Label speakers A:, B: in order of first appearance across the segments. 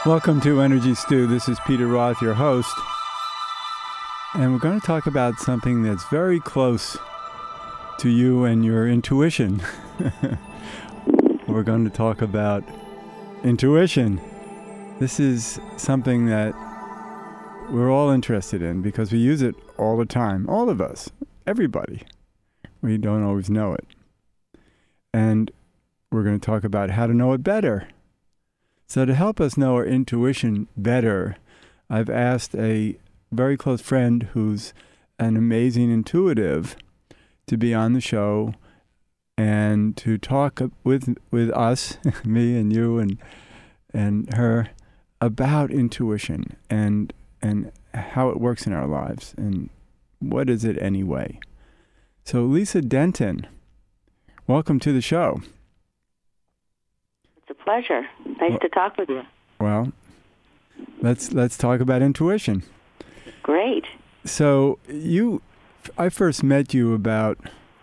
A: Welcome to Energy Stew. This is Peter Roth, your host. And we're going to talk about something that's very close to you and your intuition. We're going to talk about intuition. This is something that we're all interested in because we use it all the time. All of us. Everybody. We don't always know it. And we're going to talk about how to know it better. So to help us know our intuition better, I've asked a very close friend who's an amazing intuitive to be on the show and to talk with us, me and you and her, about intuition and how it works in our lives and what is it anyway. So Lisa Denton, welcome to the show.
B: It's a pleasure. Nice to talk with you.
A: Well, let's talk about intuition.
B: Great.
A: So I first met you about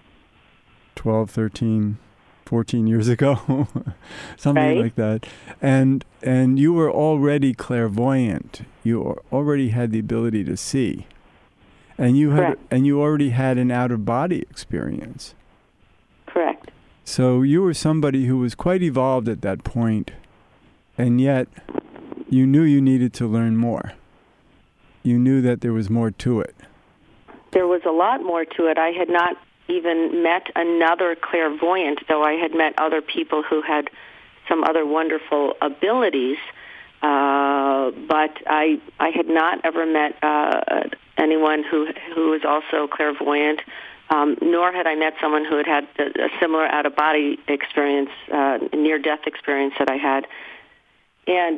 A: 12, 13, 14 years ago, something like that. And you were already clairvoyant. You already had the ability to see. And you already had an out-of-body experience.
B: Correct.
A: So you were somebody who was quite evolved at that point, and yet you knew you needed to learn more. You knew that there was more to it.
B: There was a lot more to it. I had not even met another clairvoyant, though I had met other people who had some other wonderful abilities, but I had not ever met anyone who was also clairvoyant. Nor had I met someone who had a similar out-of-body experience, near-death experience that I had. And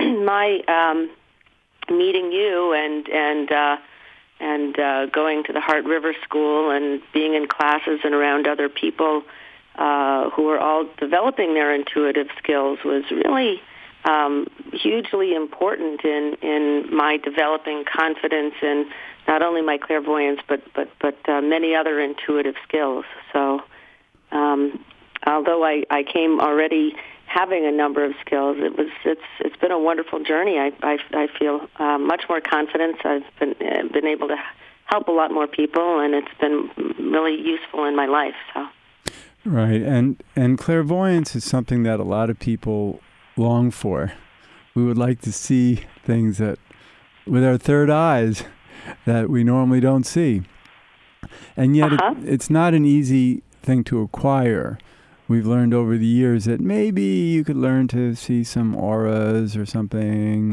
B: my meeting you and going to the Heart River School and being in classes and around other people who were all developing their intuitive skills was really hugely important in my developing confidence in not only my clairvoyance, but many other intuitive skills. So, although I came already having a number of skills, it's been a wonderful journey. I feel much more confidence. I've been able to help a lot more people, and it's been really useful in my life. So,
A: right, and clairvoyance is something that a lot of people long for. We would like to see things that with our third eyes that we normally don't see. And yet it's not an easy thing to acquire. We've learned over the years that maybe you could learn to see some auras or something,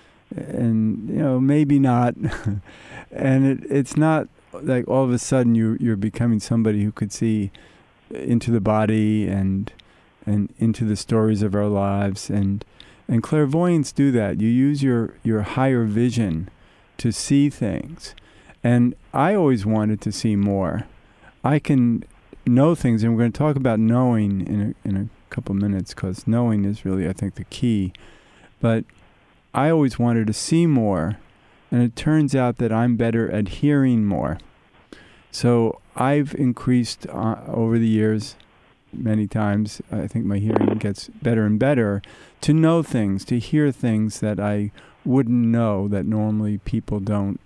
A: and you know, maybe not. And it's not like all of a sudden you're becoming somebody who could see into the body and into the stories of our lives. And clairvoyants do that. You use your higher vision to see things. And I always wanted to see more. I can know things, and we're going to talk about knowing in a couple minutes, because knowing is really, I think, the key. But I always wanted to see more, and it turns out that I'm better at hearing more. So I've increased over the years many times. I think my hearing gets better and better to know things, to hear things that I wouldn't know, that normally people don't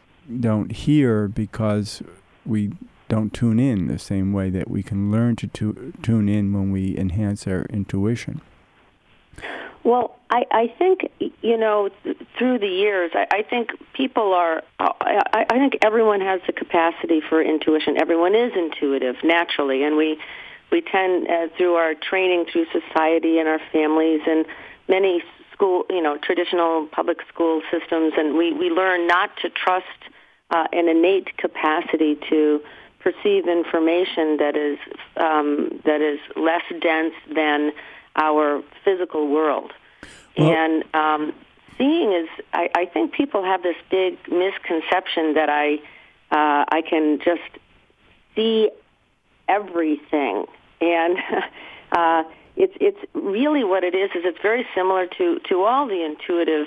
A: hear because we don't tune in the same way that we can learn to tune in when we enhance our intuition.
B: Well, I think, through the years, I think people are, I think everyone has the capacity for intuition. Everyone is intuitive naturally, and we tend, through our training through society and our families and many school, traditional public school systems, and we learn not to trust an innate capacity to perceive information that is less dense than our physical world. Well, and seeing is, I think people have this big misconception that I can just see everything, and it's really what it is it's very similar to all the intuitive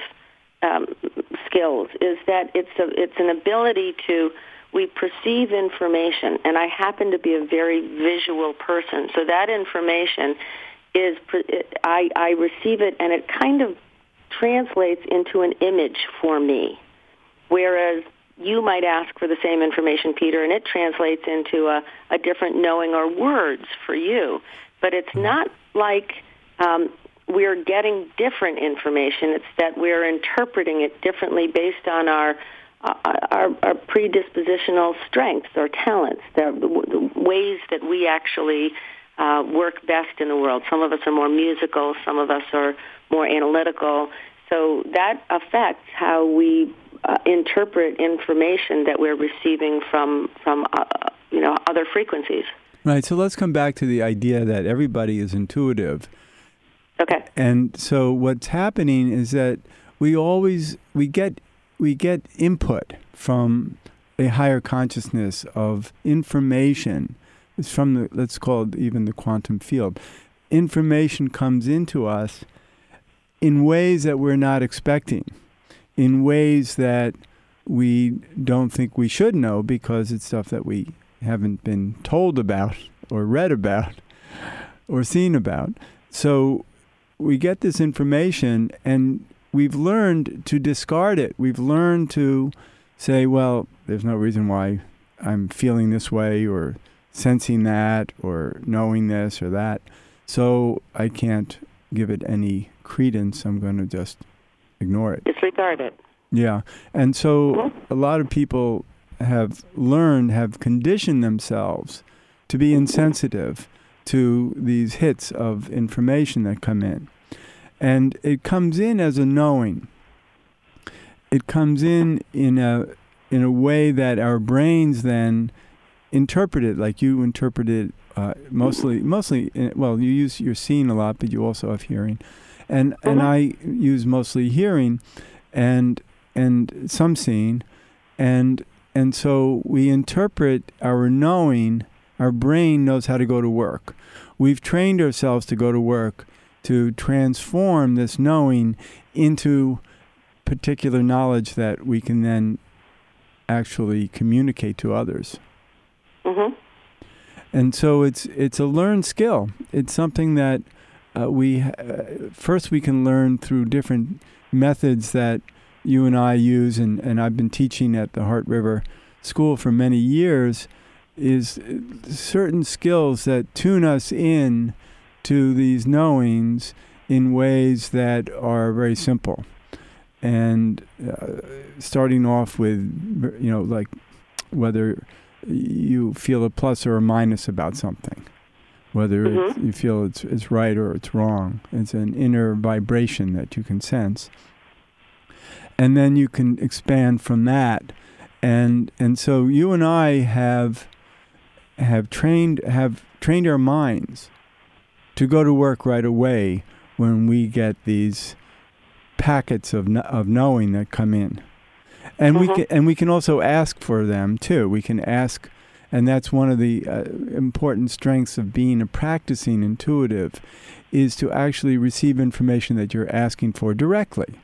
B: skills. Is that it's an ability to, we perceive information, and I happen to be a very visual person, so that information is, I receive it, and it kind of translates into an image for me, whereas you might ask for the same information, Peter, and it translates into a different knowing or words for you. But it's not like we're getting different information. It's that we're interpreting it differently based on our predispositional strengths or talents, the ways that we actually work best in the world. Some of us are more musical, some of us are more analytical. So that affects how we interpret information that we're receiving from other frequencies.
A: Right. So let's come back to the idea that everybody is intuitive.
B: Okay.
A: And so what's happening is that we get input from a higher consciousness of information. It's from let's call it even the quantum field. Information comes into us in ways that we're not expecting, in ways that we don't think we should know because it's stuff that we haven't been told about or read about or seen about. So we get this information and we've learned to discard it. We've learned to say, well, there's no reason why I'm feeling this way or sensing that or knowing this or that. So I can't give it any credence. I'm going to just ignore it.
B: Disregard it.
A: Yeah. And so a lot of people have conditioned themselves to be insensitive to these hits of information that come in. And it comes in as a knowing. It comes in a way that our brains then interpret it, like you interpret it mostly. You you're seeing a lot, but you also have hearing, and I use mostly hearing, and some seeing, and so we interpret our knowing. Our brain knows how to go to work. We've trained ourselves to go to work to transform this knowing into particular knowledge that we can then actually communicate to others. Mm-hmm. And so it's a learned skill. It's something that first we can learn through different methods that you and I use, and I've been teaching at the Heart River School for many years, is certain skills that tune us in to these knowings in ways that are very simple. And starting off with, like whether you feel a plus or a minus about something, whether you feel it's right or it's wrong. It's an inner vibration that you can sense. And then you can expand from that. And so you and I have trained our minds to go to work right away when we get these packets of knowing that come in, and we can also ask for them too. We can ask, and that's one of the important strengths of being a practicing intuitive, is to actually receive information that you're asking for directly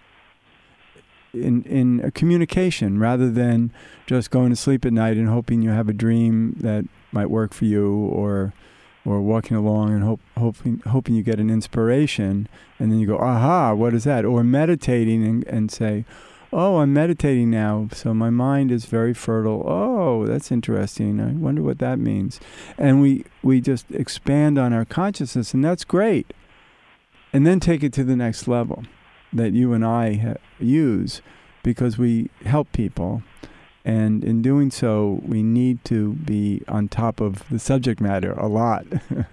A: in a communication, rather than just going to sleep at night and hoping you have a dream that might work for you, or walking along and hoping you get an inspiration, and then you go, aha, what is that? Or meditating and say, oh, I'm meditating now, so my mind is very fertile. Oh, that's interesting. I wonder what that means. And we just expand on our consciousness, and that's great. And then take it to the next level that you and I use, because we help people. And in doing so, we need to be on top of the subject matter a lot.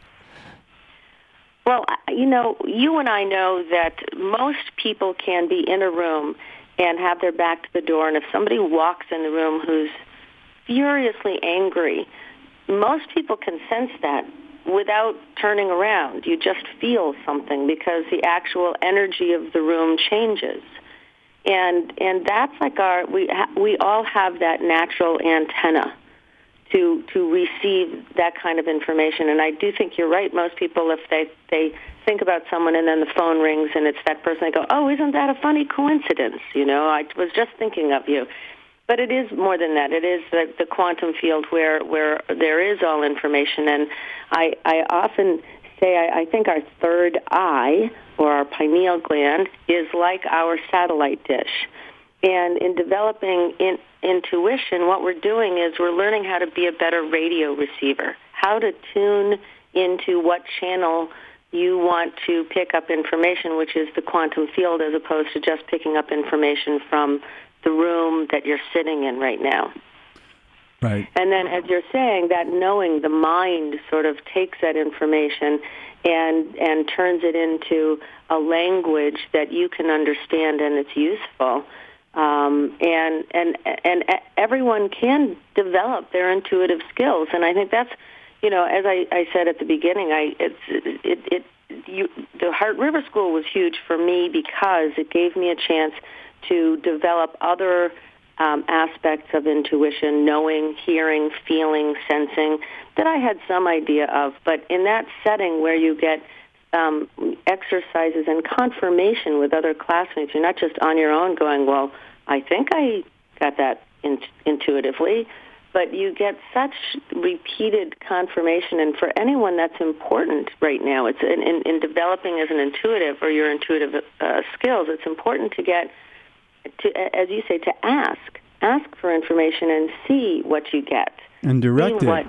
B: Well, you and I know that most people can be in a room and have their back to the door, and if somebody walks in the room who's furiously angry, most people can sense that without turning around. You just feel something because the actual energy of the room changes. And that's like we all have that natural antenna to receive that kind of information. And I do think you're right. Most people, if they think about someone and then the phone rings and it's that person, they go, oh, isn't that a funny coincidence? I was just thinking of you. But it is more than that. It is the quantum field where there is all information. And I often say I think our third eye, or our pineal gland, is like our satellite dish. And in developing intuition, what we're doing is we're learning how to be a better radio receiver, how to tune into what channel you want to pick up information, which is the quantum field, as opposed to just picking up information from the room that you're sitting in right now.
A: Right.
B: And then, as you're saying, that knowing, the mind sort of takes that information and turns it into a language that you can understand and it's useful. And everyone can develop their intuitive skills, and I think that's, as I said at the beginning, the Heart River School was huge for me because it gave me a chance to develop other aspects of intuition, knowing, hearing, feeling, sensing, that I had some idea of. But in that setting where you get exercises and confirmation with other classmates, you're not just on your own going, well, I think I got that intuitively, but you get such repeated confirmation. And for anyone, that's important right now. It's in developing as an intuitive or your intuitive skills, it's important to get to, as you say, to ask for information and see what you get.
A: And direct it.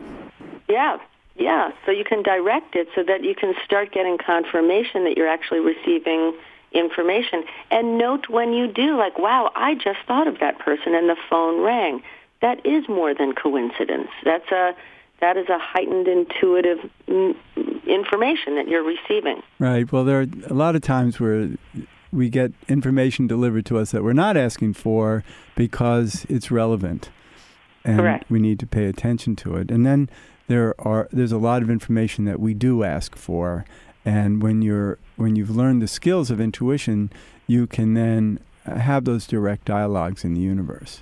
B: Yeah. So you can direct it so that you can start getting confirmation that you're actually receiving information. And note when you do, like, wow, I just thought of that person and the phone rang. That is more than coincidence. That is a heightened intuitive information that you're receiving.
A: Right. Well, there are a lot of times where we get information delivered to us that we're not asking for because it's relevant, and
B: Correct.
A: We need to pay attention to it. And then there's a lot of information that we do ask for, and when you've learned the skills of intuition, you can then have those direct dialogues in the universe.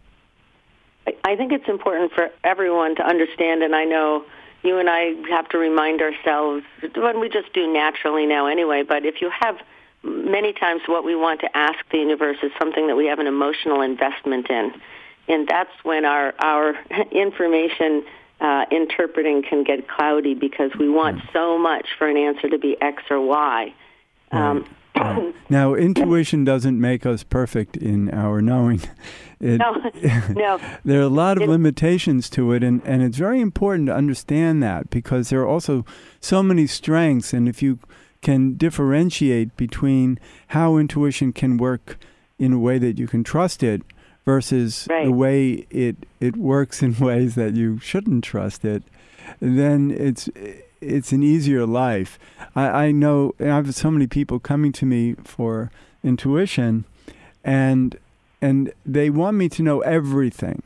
B: I think it's important for everyone to understand, and I know you and I have to remind ourselves, when we just do naturally now anyway, but if you have many times what we want to ask the universe is something that we have an emotional investment in, and that's when our information interpreting can get cloudy because we want so much for an answer to be X or Y.
A: Right. Now, intuition doesn't make us perfect in our knowing.
B: No.
A: There are a lot of limitations to it, and it's very important to understand that because there are also so many strengths, and if you can differentiate between how intuition can work in a way that you can trust it versus the way it works in ways that you shouldn't trust it, then it's an easier life. I know I have so many people coming to me for intuition, and they want me to know everything.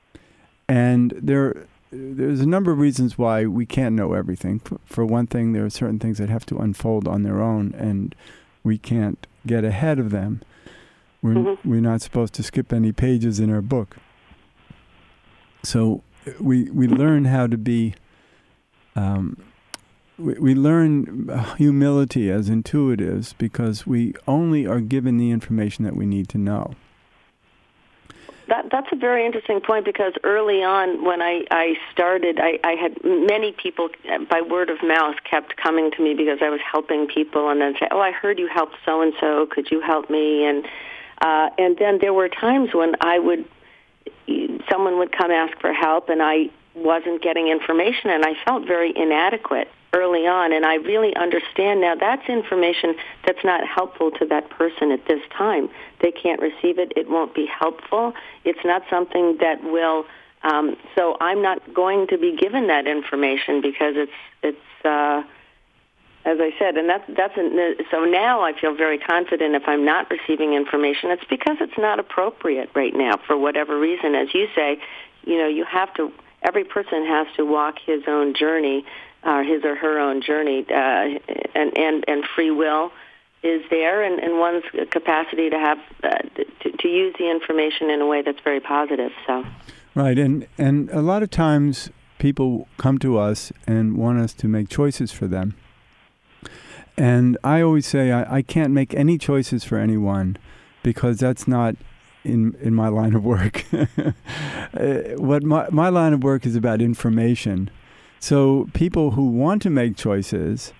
A: And there's a number of reasons why we can't know everything. For one thing, there are certain things that have to unfold on their own, and we can't get ahead of them. We're not supposed to skip any pages in our book. So we learn how to be, we learn humility as intuitives because we only are given the information that we need to know.
B: That's a very interesting point because early on when I started, I had many people by word of mouth kept coming to me because I was helping people and then say, oh, I heard you helped so-and-so, could you help me? And then there were times when someone would come ask for help and I wasn't getting information and I felt very inadequate early on, and I really understand now that's information that's not helpful to that person at this time. They can't receive it. It won't be helpful. It's not something that will, so I'm not going to be given that information because it's as I said, and so now I feel very confident if I'm not receiving information, it's because it's not appropriate right now for whatever reason. As you say, you have to, every person has to walk his own journey, his or her own journey, and free will is there, and one's capacity to have to use the information in a way that's very positive. So,
A: right, and a lot of times people come to us and want us to make choices for them, and I always say I can't make any choices for anyone because that's not in my line of work. What my line of work is about information. So people who want to make choices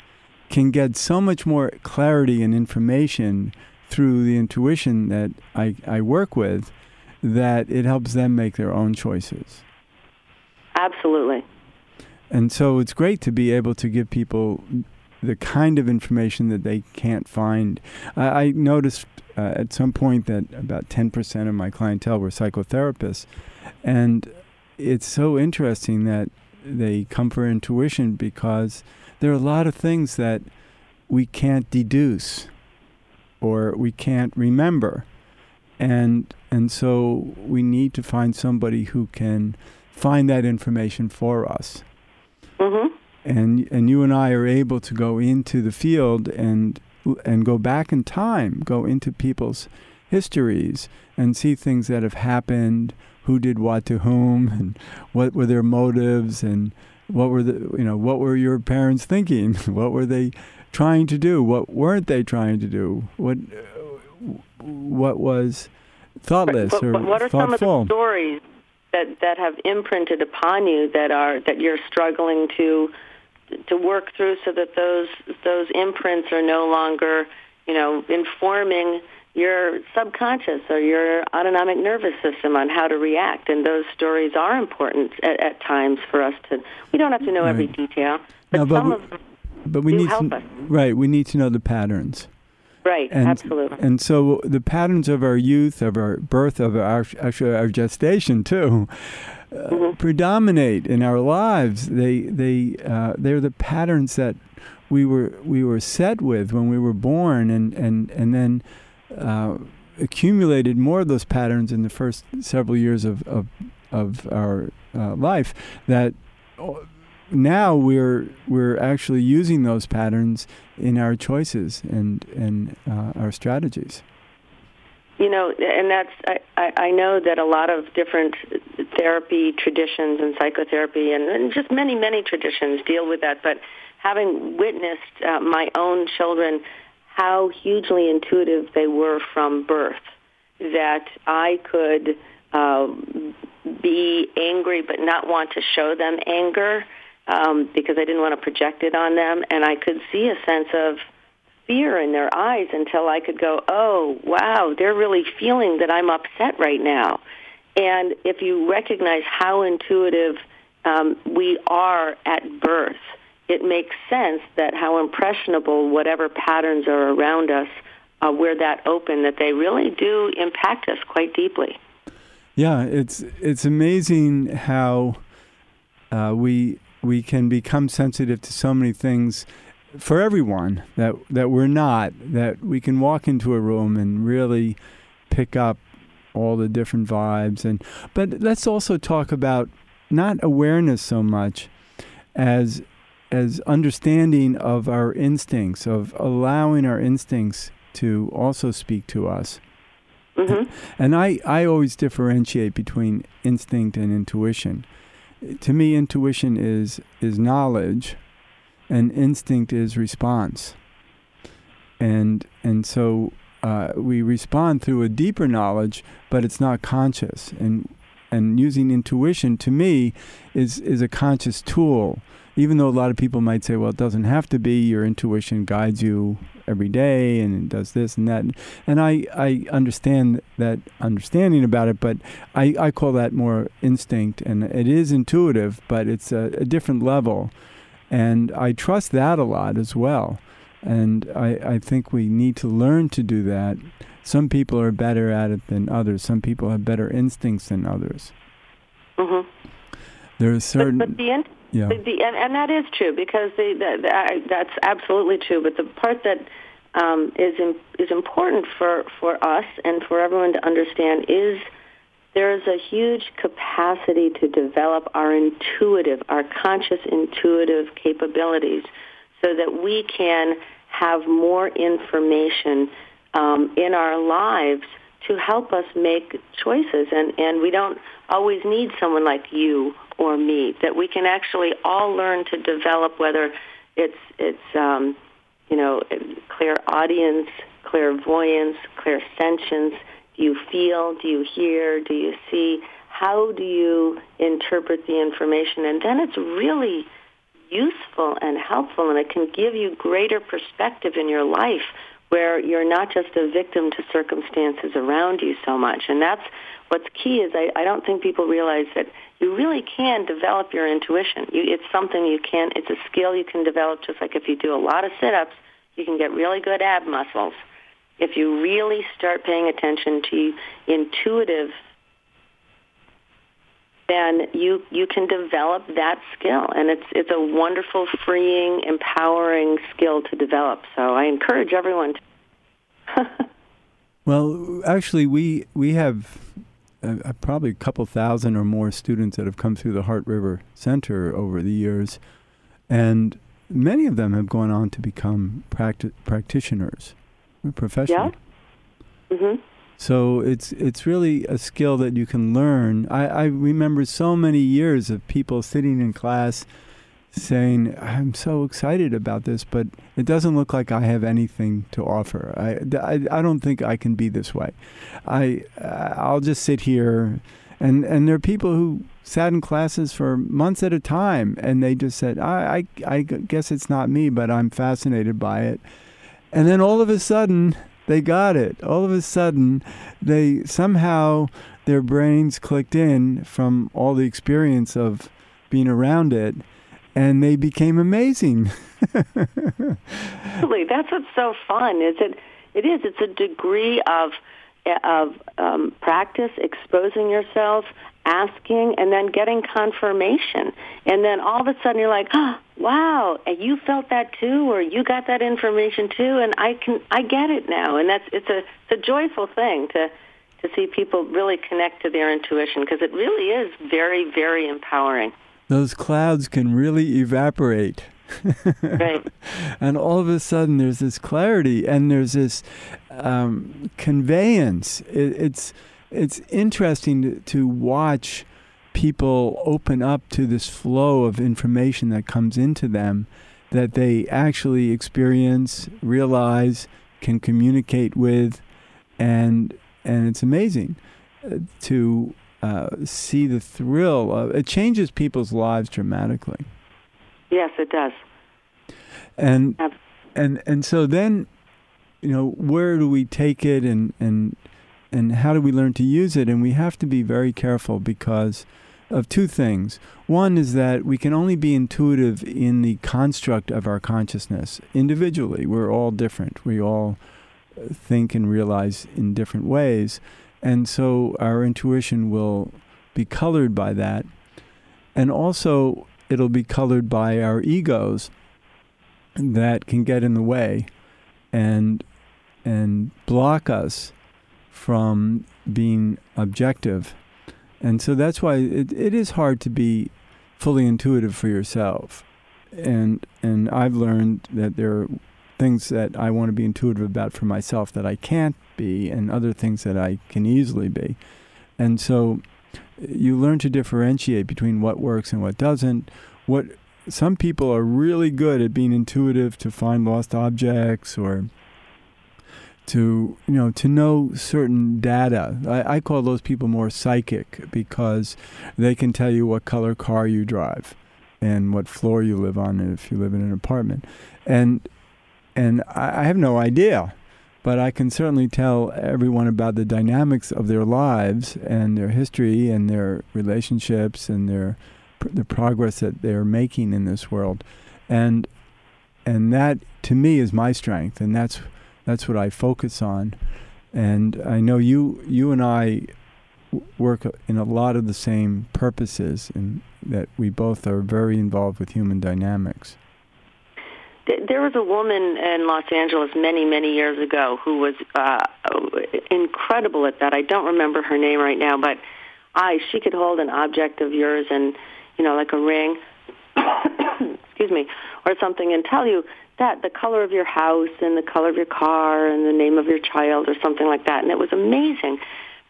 A: can get so much more clarity and information through the intuition that I work with, that it helps them make their own choices.
B: Absolutely.
A: And so it's great to be able to give people the kind of information that they can't find. I noticed at some point that about 10% of my clientele were psychotherapists. And it's so interesting that they come for intuition, because there are a lot of things that we can't deduce or we can't remember. And so we need to find somebody who can find that information for us.
B: Mm-hmm.
A: And you and I are able to go into the field and go back in time, go into people's histories and see things that have happened, who did what to whom, and what were their motives, and what were your parents thinking? What were they trying to do? What weren't they trying to do? What was thoughtless or thoughtful?
B: What are some of the stories that have imprinted upon you that you're struggling to work through, so that those imprints are no longer, informing your subconscious or your autonomic nervous system on how to react? And those stories are important at times for us to. We don't have to know every detail, but some of them
A: we need
B: help us.
A: Right, we need to know the patterns.
B: Right, absolutely.
A: And so the patterns of our youth, of our birth, of our gestation too, predominate in our lives. They're the patterns that we were set with when we were born, and then accumulated more of those patterns in the first several years of our life. That now we're actually using those patterns in our choices and our strategies.
B: And that's I know that a lot of different therapy traditions and psychotherapy and just many traditions deal with that. But having witnessed my own children, how hugely intuitive they were from birth, that I could be angry but not want to show them anger, because I didn't want to project it on them, and I could see a sense of fear in their eyes until I could go, oh, wow, they're really feeling that I'm upset right now. And if you recognize how intuitive we are at birth, it makes sense that how impressionable whatever patterns are around us, we're that open, that they really do impact us quite deeply.
A: Yeah, it's amazing how we can become sensitive to so many things for everyone that we're not, that we can walk into a room and really pick up all the different vibes. But let's also talk about not awareness so much as understanding of our instincts, of allowing our instincts to also speak to us.
B: Mm-hmm.
A: And I always differentiate between instinct and intuition. To me, intuition is knowledge, and instinct is response. And so we respond through a deeper knowledge, but it's not conscious. And using intuition, to me, is a conscious tool. Even though a lot of people might say, well, it doesn't have to be. Your intuition guides you every day, and it does this and that. And I understand that understanding about it, but I call that more instinct. And it is intuitive, but it's a different level. And I trust that a lot as well. And I think we need to learn to do that. Some people are better at it than others. Some people have better instincts than others.
B: Mm-hmm.
A: There are certain...
B: Yeah. And that is true, because that's absolutely true. But the part that is important for us and for everyone to understand is there is a huge capacity to develop our conscious intuitive capabilities, so that we can have more information in our lives to help us make choices. And we don't always need someone like you or me, that we can actually all learn to develop, whether it's clairaudience, clairvoyance, clairsentience. Do you feel? Do you hear? Do you see? How do you interpret the information? And then it's really useful and helpful, and it can give you greater perspective in your life where you're not just a victim to circumstances around you so much. And that's what's key is I don't think people realize that you really can develop your intuition. It's something it's a skill you can develop, just like if you do a lot of sit-ups, you can get really good ab muscles. If you really start paying attention to intuitive, then you can develop that skill. And it's a wonderful, freeing, empowering skill to develop. So I encourage everyone to.
A: Well, actually, we have probably a couple thousand or more students that have come through the Heart River Center over the years, and many of them have gone on to become practitioners, professionals.
B: Yeah. Mm-hmm.
A: So it's really a skill that you can learn. I remember so many years of people sitting in class saying, I'm so excited about this, but it doesn't look like I have anything to offer. I don't think I can be this way. I'll just sit here. And there are people who sat in classes for months at a time, and they just said, I guess it's not me, but I'm fascinated by it. And then all of a sudden, they got it. All of a sudden, their brains clicked in from all the experience of being around it, and they became amazing.
B: Really, that's what's so fun. It's a degree of practice, exposing yourself, asking, and then getting confirmation. And then all of a sudden you're like, oh, wow, and you felt that too, or you got that information too, and I get it now. And it's a joyful thing to see people really connect to their intuition, because it really is very, very empowering.
A: Those clouds can really evaporate.
B: Right.
A: And all of a sudden there's this clarity and there's this conveyance. It's interesting to watch people open up to this flow of information that comes into them that they actually experience, realize, can communicate with, and it's amazing to see the thrill. It changes people's lives dramatically.
B: Yes, it does.
A: And so then, where do we take it and how do we learn to use it? And we have to be very careful because of two things. One is that we can only be intuitive in the construct of our consciousness. Individually, we're all different. We all think and realize in different ways. And so our intuition will be colored by that. And also, it'll be colored by our egos that can get in the way and block us from being objective. And so that's why it is hard to be fully intuitive for yourself. And I've learned that there are things that I want to be intuitive about for myself that I can't be, and other things that I can easily be. And so you learn to differentiate between what works and what doesn't. Some people are really good at being intuitive to find lost objects or to know certain data. I call those people more psychic because they can tell you what color car you drive and what floor you live on if you live in an apartment. And I have no idea, but I can certainly tell everyone about the dynamics of their lives and their history and their relationships and the progress that they're making in this world. And that, to me, is my strength, and that's what I focus on. And I know you and I work in a lot of the same purposes, and that we both are very involved with human dynamics.
B: There was a woman in Los Angeles many, many years ago who was incredible at that. I don't remember her name right now, but she could hold an object of yours and, like a ring, excuse me, or something, and tell you that the color of your house and the color of your car and the name of your child or something like that. And it was amazing.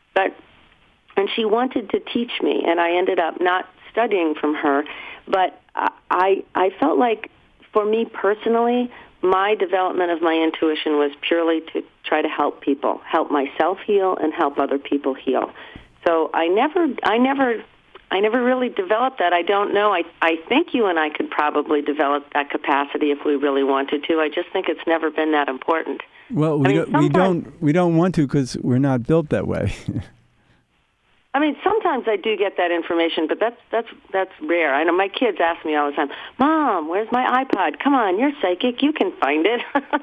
B: And she wanted to teach me, and I ended up not studying from her. But I felt like, for me personally, my development of my intuition was purely to try to help people, help myself heal and help other people heal. So I never I never really developed that. I don't know. I think you and I could probably develop that capacity if we really wanted to. I just think it's never been that important.
A: Well, we don't want to because we're not built that way.
B: I mean, sometimes I do get that information, but that's rare. I know my kids ask me all the time, "Mom, where's my iPod? Come on, you're psychic. You can find it."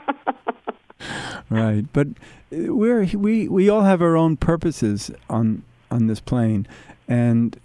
A: Right, but we all have our own purposes on this plane, and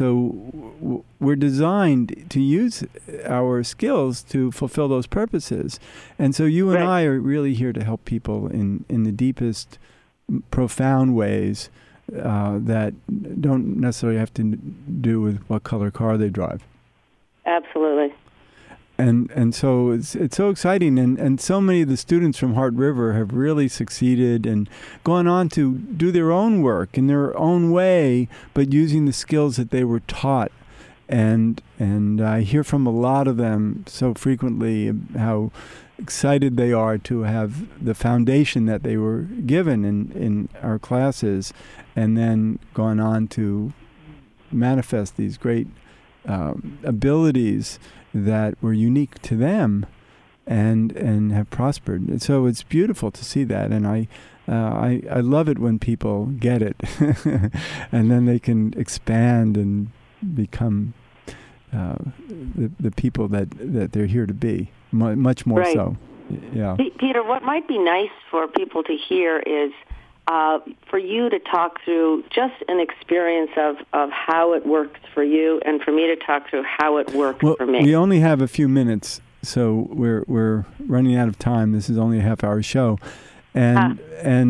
A: so we're designed to use our skills to fulfill those purposes. And so you and I are really here to help people in the deepest, profound ways that don't necessarily have to do with what color car they drive.
B: Absolutely.
A: And so it's so exciting, and so many of the students from Heart River have really succeeded and gone on to do their own work in their own way, but using the skills that they were taught. And I hear from a lot of them so frequently how excited they are to have the foundation that they were given in our classes, and then gone on to manifest these great abilities that were unique to them and have prospered. And so it's beautiful to see that, and I love it when people get it and then they can expand and become the people that they're here to be, much more so. Yeah.
B: Peter, what might be nice for people to hear is for you to talk through just an experience of how it worked for you, and for me to talk through how it worked for me.
A: We only have a few minutes, so we're running out of time. This is only a half-hour show, and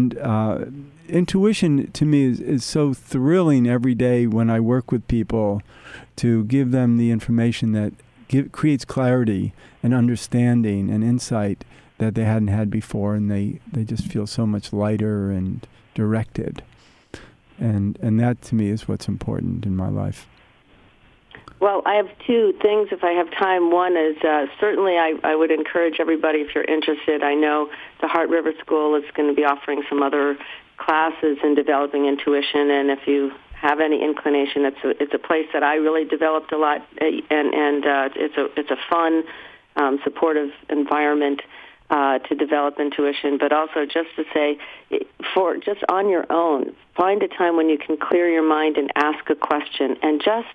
A: intuition to me is so thrilling every day when I work with people to give them the information that creates clarity and understanding and insight that they hadn't had before, and they just feel so much lighter and directed. And that to me is what's important in my life.
B: Well, I have two things if I have time. One is certainly I would encourage everybody, if you're interested, I know the Heart River School is going to be offering some other classes in developing intuition, and if you have any inclination, it's a place that I really developed a lot, and it's a fun, supportive environment to develop intuition, but also just to say, for just on your own, find a time when you can clear your mind and ask a question, and just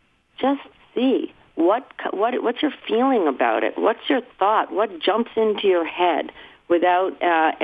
B: see what's your feeling about it. What's your thought? What jumps into your head without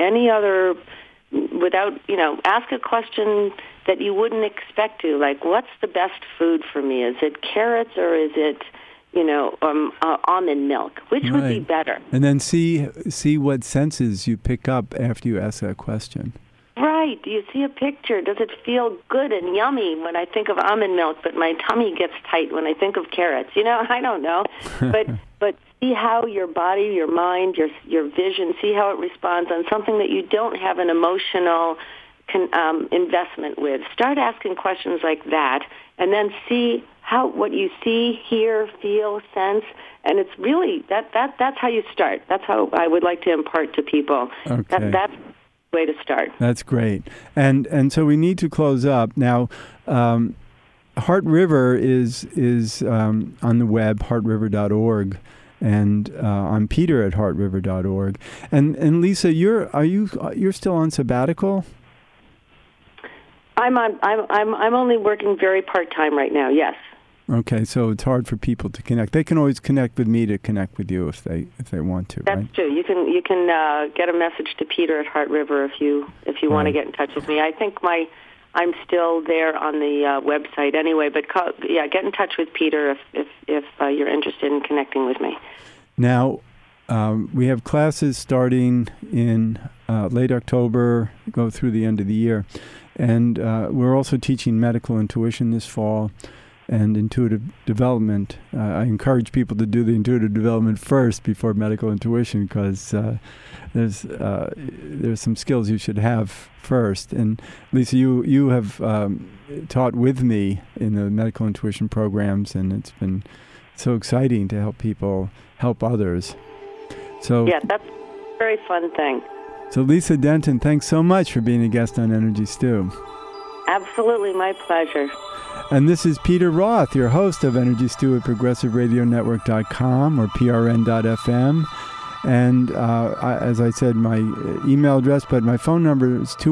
B: ask a question that you wouldn't expect to, like, what's the best food for me? Is it carrots or is it almond milk? Which would be better?
A: And then see what senses you pick up after you ask that question.
B: Right. Do you see a picture? Does it feel good and yummy when I think of almond milk, but my tummy gets tight when I think of carrots? I don't know. But see how your body, your mind, your vision, see how it responds on something that you don't have an emotional investment with. Start asking questions like that, and then see what you see, hear, feel, sense, and it's really that's how you start. That's how I would like to impart to people.
A: Okay.
B: That's the way to start.
A: That's great. And so we need to close up now. Heart River is on the web, heartriver.org. And I'm Peter at heartriver.org. And Lisa, you're still on sabbatical?
B: I'm only working very part-time right now. Yes.
A: Okay, so it's hard for people to connect. They can always connect with me to connect with you if they want to.
B: That's
A: right?
B: true. You can get a message to Peter at Heart River if you want to get in touch with me. I think I'm still there on the website anyway. But get in touch with Peter if you're interested in connecting with me. Now,
A: we have classes starting in late October, go through the end of the year. And we're also teaching medical intuition this fall and intuitive development. I encourage people to do the intuitive development first before medical intuition, because there's some skills you should have first. And Lisa, you have taught with me in the medical intuition programs, and it's been so exciting to help people help others. So
B: yeah, that's a very fun thing.
A: So Lisa Denton, thanks so much for being a guest on Energy Stew.
B: Absolutely, my pleasure.
A: And this is Peter Roth, your host of Energy Stew at ProgressiveRadioNetwork.com or PRN.FM. And as I said, my email address, but my phone number is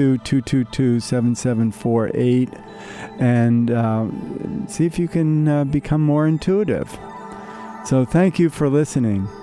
A: 212-222-7748. And see if you can become more intuitive. So thank you for listening.